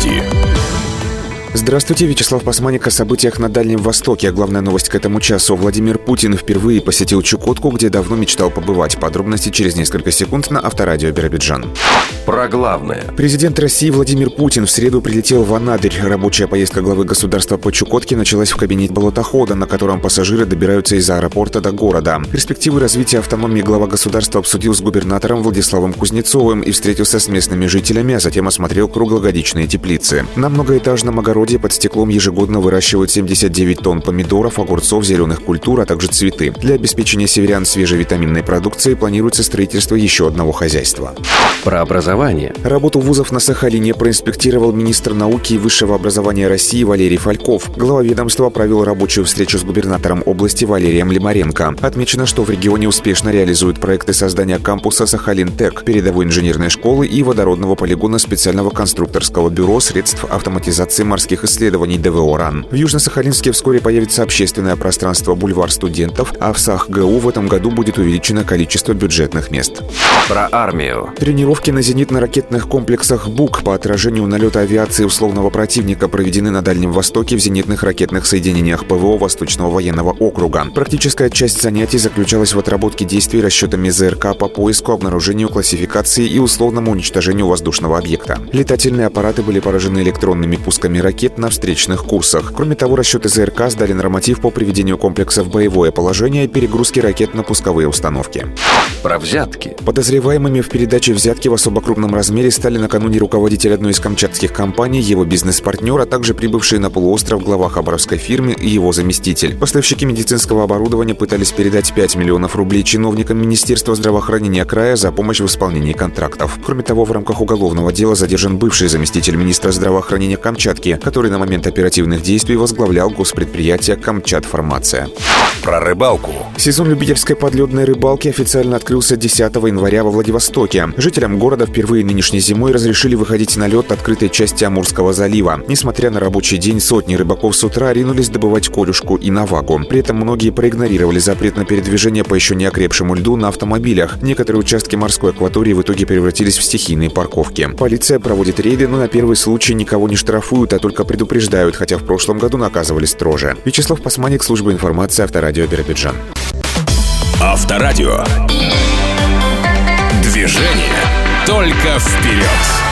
Новости. Здравствуйте, Вячеслав Пасманик о событиях на Дальнем Востоке. Главная новость к этому часу. Владимир Путин впервые посетил Чукотку, где давно мечтал побывать. Подробности через несколько секунд на Авторадио Биробиджан. Про главное. Президент России Владимир Путин в среду прилетел в Анадырь. Рабочая поездка главы государства по Чукотке началась в кабинете болотохода, на котором пассажиры добираются из аэропорта до города. Перспективы развития автономии глава государства обсудил с губернатором Владиславом Кузнецовым и встретился с местными жителями, а затем осмотрел круглогодичные теплицы. На многоэтажном огороде под стеклом ежегодно выращивают 79 тонн помидоров, огурцов, зеленых культур, а также цветы. Для обеспечения северян свежей витаминной продукцией планируется строительство еще одного хозяйства. Про образование. Работу вузов на Сахалине проинспектировал министр науки и высшего образования России Валерий Фальков. Глава ведомства провел рабочую встречу с губернатором области Валерием Лимаренко. Отмечено, что в регионе успешно реализуют проекты создания кампуса Сахалин-Тек, передовой инженерной школы и водородного полигона специального конструкторского бюро средств автоматизации морских исследований ДВО РАН. В Южно-Сахалинске вскоре появится общественное пространство «Бульвар студентов», а в СахГУ в этом году будет увеличено количество бюджетных мест. Про армию. Тренировки на зенитно-ракетных комплексах БУК по отражению налета авиации условного противника проведены на Дальнем Востоке в зенитных ракетных соединениях ПВО Восточного военного округа. Практическая часть занятий заключалась в отработке действий расчетами ЗРК по поиску, обнаружению, классификации и условному уничтожению воздушного объекта. Летательные аппараты были поражены электронными пусками ракет на встречных курсах. Кроме того, расчеты ЗРК сдали норматив по приведению комплекса в боевое положение и перегрузке ракет на пусковые установки. Про взятки. Подозреваемыми в передаче взятки в особо крупном размере стали накануне руководитель одной из камчатских компаний, его бизнес-партнер, а также прибывшие на полуостров глава хабаровской фирмы и его заместитель. Поставщики медицинского оборудования пытались передать 5 миллионов рублей чиновникам Министерства здравоохранения края за помощь в исполнении контрактов. Кроме того, в рамках уголовного дела задержан бывший заместитель министра здравоохранения Камчатки, который на момент оперативных действий возглавлял госпредприятие «Камчатфармация». Про рыбалку. Сезон любительской подледной рыбалки официально открылся 10 января во Владивостоке. Жителям города впервые нынешней зимой разрешили выходить на лед открытой части Амурского залива. Несмотря на рабочий день, сотни рыбаков с утра ринулись добывать корюшку и навагу. При этом многие проигнорировали запрет на передвижение по еще не окрепшему льду на автомобилях. Некоторые участки морской акватории в итоге превратились в стихийные парковки. Полиция проводит рейды, но на первый случай никого не штрафуют, а только предупреждают, хотя в прошлом году наказывали строже. Вячеслав Пасманик, служба информации, Авторадио Биробиджан. Авторадио. Движение только вперед.